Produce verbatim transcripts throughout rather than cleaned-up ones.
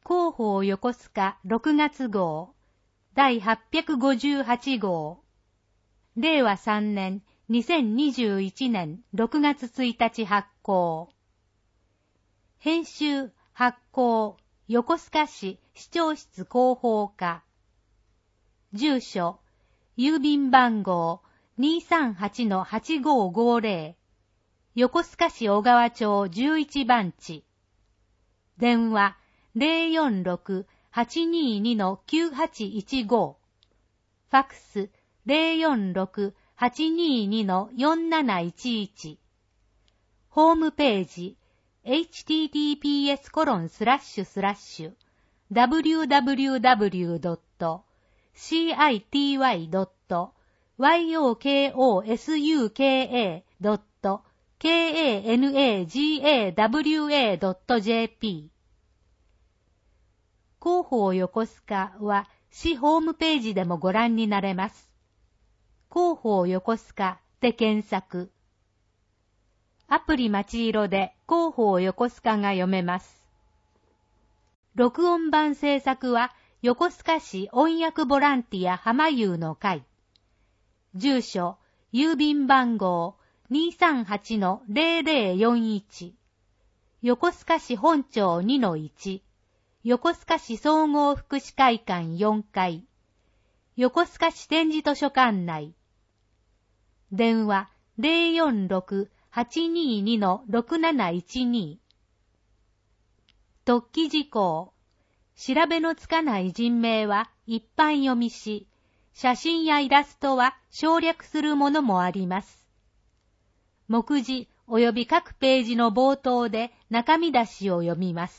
広報横須賀ろくがつ号だいはっぴゃくごじゅうはち号、れいわさんねんにせんにじゅういちねんろくがつついたち発行。編集発行横須賀市市長室広報課。住所郵便番号 にーさんはちのはちごーごーぜろ、横須賀市小川町じゅういちばんち。電話 ゼロよんろく はちにーに きゅうはちいちご。ファックス ゼロよんろく はちにーに よんなないちいち。ホームページ エイチティーティーピーエスコロンスラッシュスラッシュダブリューダブリューダブリュードットシーアイティーワイドットワイオーケーオーエスユーケーエードットケーエーエヌエージーエーダブリューエードットジェーピー。広報横須賀は市ホームページでもご覧になれます。広報横須賀で検索。アプリまちいろで広報横須賀が読めます。録音版制作は横須賀市音訳ボランティア浜優の会。住所、郵便番号 にーさんはちのゼロゼロよんいち。横須賀市本町 にのいち。横須賀市総合福祉会館よんかい。横須賀市展示図書館内。電話ゼロよんろく はちにーに ろくなないちに。特記事項。調べのつかない人名は一般読みし、写真やイラストは省略するものもあります。目次及び各ページの冒頭で中身出しを読みます。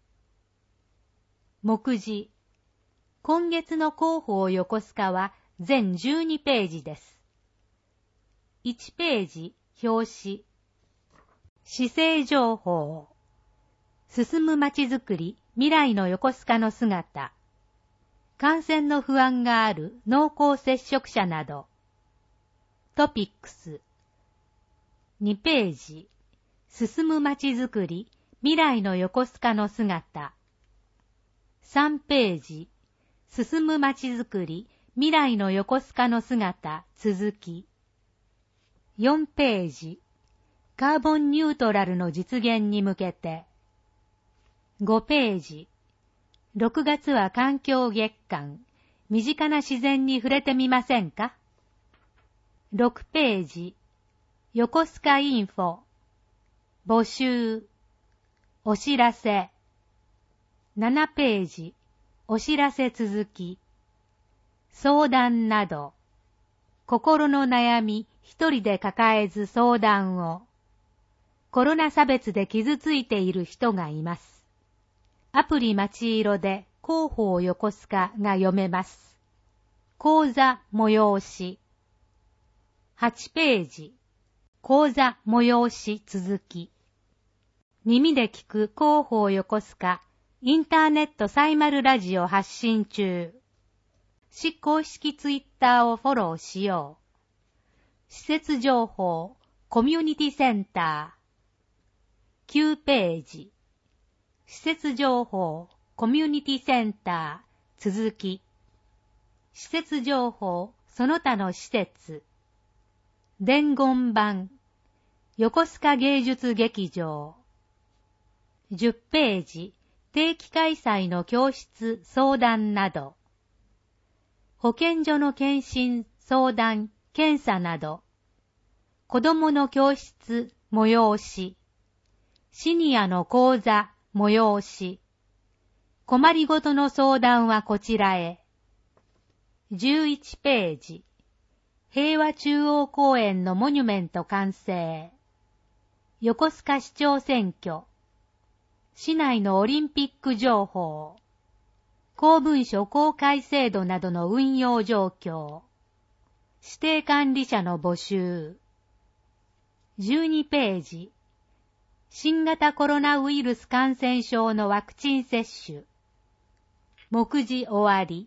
目次。今月の広報横須賀は全じゅうにページです。いちページ、表紙。市政情報。進むまちづくり、未来の横須賀の姿。感染の不安がある濃厚接触者など。トピックス。にページ。進むまちづくり、未来の横須賀の姿。さんページ。進むまちづくり、未来の横須賀の姿、続き。よんページ。カーボンニュートラルの実現に向けて。ごページ。ろくがつは環境月間。身近な自然に触れてみませんか？ろくページ。横須賀インフォ。募集。お知らせ。ななページ。お知らせ続き。相談など。心の悩み一人で抱えず相談を。コロナ差別で傷ついている人がいます。アプリまちいろで広報横須賀が読めます。講座催し。はちページ。講座催し続き。耳で聞く広報横須賀。インターネットサイマルラジオ発信中。市公式ツイッターをフォローしよう。施設情報、コミュニティセンター。きゅうページ。施設情報、コミュニティセンター、続き。施設情報、その他の施設。伝言板。横須賀芸術劇場。じゅっページ。定期開催の教室、相談など。保健所の検診、相談、検査など。子どもの教室、催し。シニアの講座、催し。困りごとの相談はこちらへ。じゅういちページ。平和中央公園のモニュメント完成。横須賀市長選挙。市内のオリンピック情報。公文書公開制度などの運用状況。指定管理者の募集。じゅうにページ。新型コロナウイルス感染症のワクチン接種。目次終わり。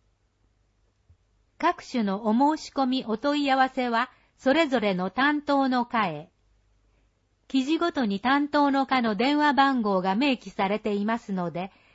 各種のお申し込みお問い合わせはそれぞれの担当の課へ。記事ごとに担当の課の電話番号が明記されていますので、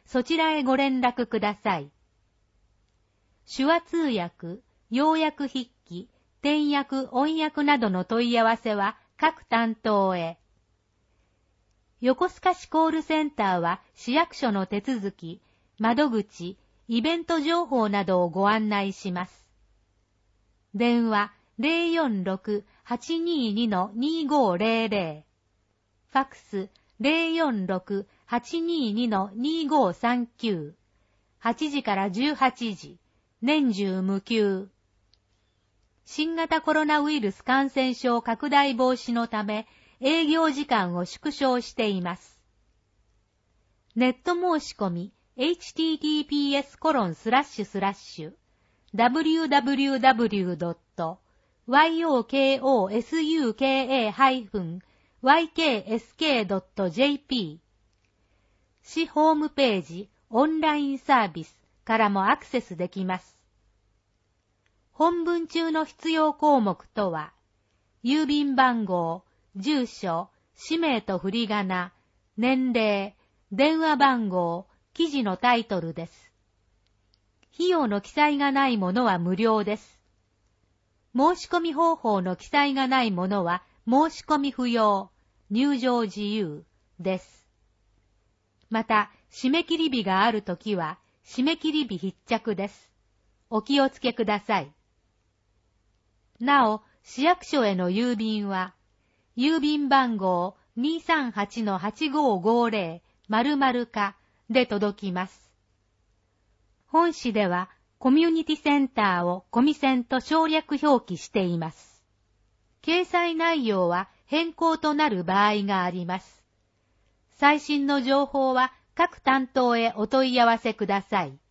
そちらへご連絡ください。手話通訳、要約筆記、転訳、音訳などの問い合わせは各担当へ。横須賀市コールセンターは市役所の手続き、窓口、イベント情報などをご案内します。電話 ゼロよんろく はちにーに にごゼロゼロ、ファックス ゼロよんろく はちにーに にごさんきゅう、はちじからじゅうはちじ、年中無休。新型コロナウイルス感染症拡大防止のため、営業時間を縮小しています。ネット申し込み エイチティーティーピーエスコロンスラッシュスラッシュ ダブリューダブリューダブリュードットヨコスカ ワイケーエスケードットジェーピー 市ホームページオンラインサービスからもアクセスできます。本文中の必要項目とは、郵便番号、住所、氏名と振り仮名、年齢、電話番号、記事のタイトルです。費用の記載がないものは無料です。申し込み方法の記載がないものは申し込み不要、入場自由です。また、締め切り日があるときは、締め切り日必着です。お気をつけください。なお、市役所への郵便は、郵便番号 にーさんはちのはちごーごーぜろ 〇〇課で届きます。本市では、コミュニティセンターをコミセンと省略表記しています。掲載内容は変更となる場合があります。最新の情報は各担当へお問い合わせください。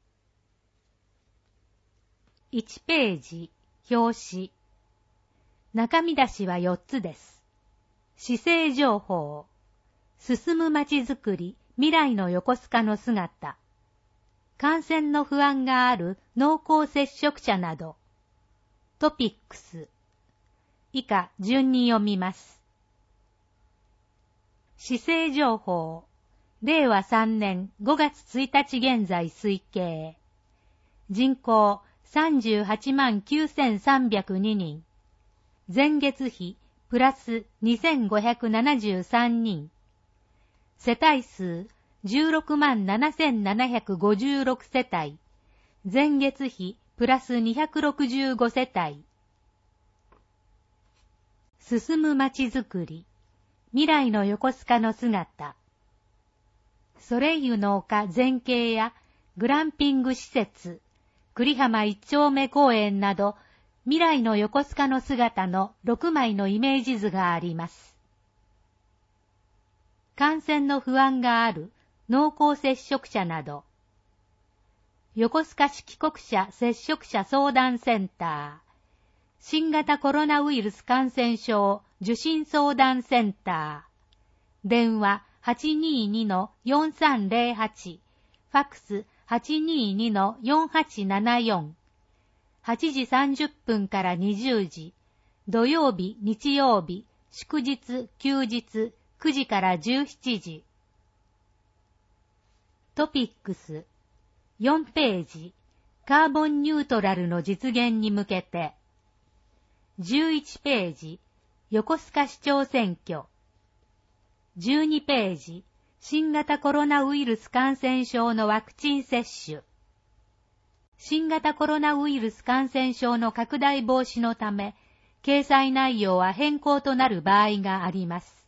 いちページ、表紙。中見出しはよっつです。市政情報。進むまちづくり、未来の横須賀の姿。感染の不安がある濃厚接触者など。トピックス。以下順に読みます。市政情報。れいわさんねんごがつついたち現在推計。人口さんじゅうはちまんきゅうせんさんびゃくににん。前月比プラスにせんごひゃくななじゅうさんにん。世帯数じゅうろくまんななせんななひゃくごじゅうろく世帯。前月比プラスにひゃくろくじゅうご世帯。進むまちづくり。未来の横須賀の姿。ソレイユの丘全景やグランピング施設、栗浜一丁目公園など、未来の横須賀の姿のろくまいのイメージ図があります。感染の不安がある濃厚接触者など、横須賀市帰国者接触者相談センター、新型コロナウイルス感染症受診相談センター、電話 はちにーに よんさんぜろはち、ファックス はちにーに よんはちななよん、はちじさんじゅっぷんからにじゅうじ、土曜日、日曜日、祝日、休日、くじからじゅうしちじ。トピックス、よんページ、カーボンニュートラルの実現に向けて。じゅういちページ、横須賀市長選挙。じゅうにページ、新型コロナウイルス感染症のワクチン接種。新型コロナウイルス感染症の拡大防止のため、掲載内容は変更となる場合があります。